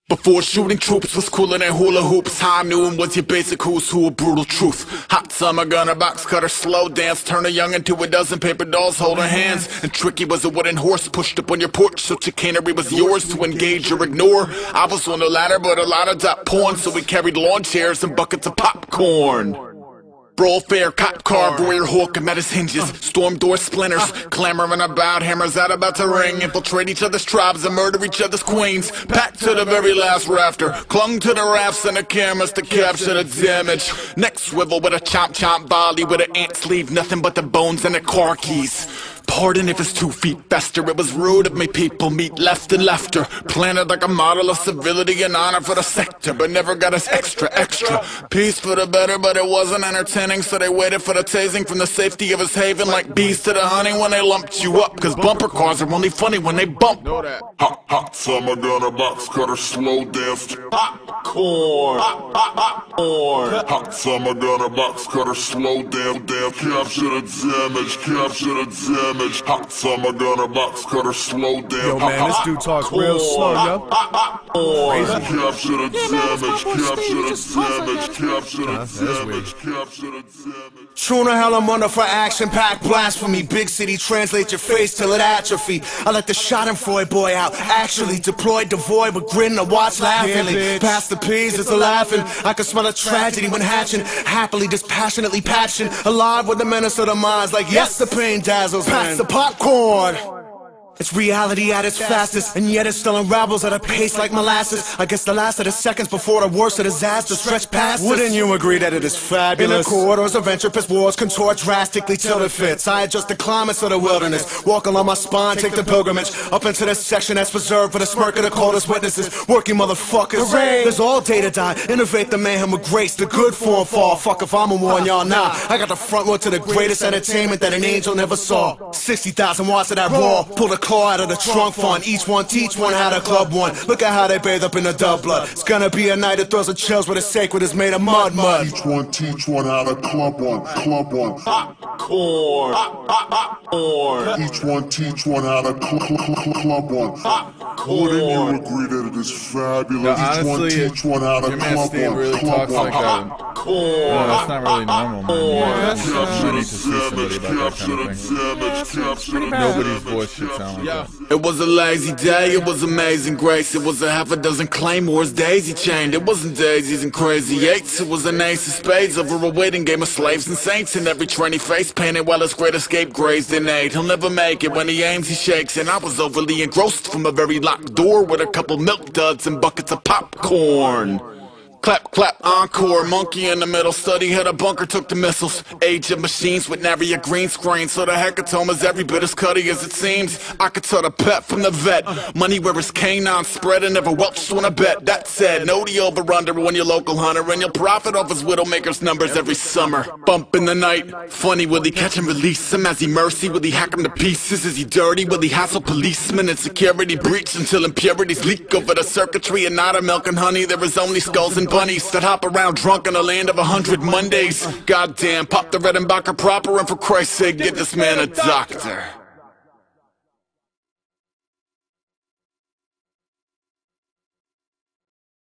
Before shooting troops was cooler than hula hoops. High noon was your basic who's who, a brutal truth. Hot summer gunner, box cutter, slow dance. Turn a young into a dozen paper dolls holding hands. And tricky was a wooden horse pushed up on your porch, so chicanery was yours to engage or ignore. I was on the ladder, but a lot of dot porn, so we carried lawn chairs and buckets of popcorn. Brawl fair, cop car, warrior hawk met his hinges. Storm door splinters, clamoring about hammers out about to ring. Infiltrate each other's tribes and murder each other's queens. Packed to the very last rafter, clung to the rafts and the cameras to capture the damage. Neck swivel with a chomp volley with an ant sleeve, nothing but the bones and the car keys. Pardon if it's 2 feet faster. It was rude of me people meet left and left her. Planted like a model of civility and honor for the sector, but never got us extra. Peace for the better, but it wasn't entertaining, so they waited for the tasing from the safety of his haven, like bees to the honey when they lumped you up. Cause bumper cars are only funny when they bump. Hot summer gunner, box cutter, slow dance. Popcorn. Hot summer gunner, box cutter, slow dance. Capture the damage, capture the damage. Hot summer gunner, box cutter, slow down. Yo man, this dude talks real slow, yo. Capture the damage, capture the damage, capture the damage, capture the damage. True to hell, I'm under for action-packed blasphemy. Big city, translate your face till it atrophy. I let the schadenfreude boy out. Actually deployed, devoid with grin to watch laughingly. Past the peas, it's a laughing. I can smell a tragedy when hatching. Happily, dispassionately patching. Alive with the menace of the minds. Like yes, the pain dazzles. Pass the popcorn. It's reality at its fastest, and yet it still unravels at a pace like molasses. I guess the last of the seconds before the worst of disaster stretch past us. Wouldn't you agree that it is fabulous? In the corridors of entropist wars contort drastically till it fits. I adjust the climates of the wilderness, walk along my spine, take the pilgrimage up into this section that's reserved for the smirk of the coldest witnesses. Working motherfuckers, there's all day to die. Innovate the mayhem with grace, the good form fall. Fuck if I'm a warn y'all now. I got the front one to the greatest entertainment that an angel never saw. 60,000 watts of that raw, pull the claw out of the trunk fund. Each one teach one how to club one. Look at how they bathe up in the dub blood. It's gonna be a night that throws the chills where the sacred is made of mud. Each one teach one how to club one. Popcorn. Each one teach one how to club one. Wouldn't you agree that it is fabulous? Each one teach one how to club one. Really talks like that. No, that's not really normal, man. You need to see somebody about that kind of thing. Nobody's voice should sound like that. It was a lazy day, it was amazing grace. It was a half a dozen claymores daisy chained. It wasn't daisies and crazy eights. It was an ace of spades over a waiting game of slaves and saints. And every tranny face painted while his great escape grazed in aid. He'll never make it when he aims, he shakes. And I was overly engrossed from a very locked door with a couple milk duds and buckets of popcorn. Clap, clap, encore, monkey in the middle, study hit a bunker, took the missiles. Age of machines with nary a green screen, so the hecatoma's every bit as cutty as it seems. I could tell the pet from the vet, money where his canine spread and never welched on a bet. That said, know the over-under when you're local hunter, and you'll profit off his widowmaker's numbers every summer. Bump in the night, funny, will he catch and release him? As he mercy, will he hack him to pieces? Is he dirty, will he hassle policemen? And security breach until impurities leak over the circuitry. And not a milk and honey, there is only skulls and bunnies that hop around drunk in a land of 100 Mondays. Goddamn, pop the Redenbacher proper, and for Christ's sake, get this man a doctor.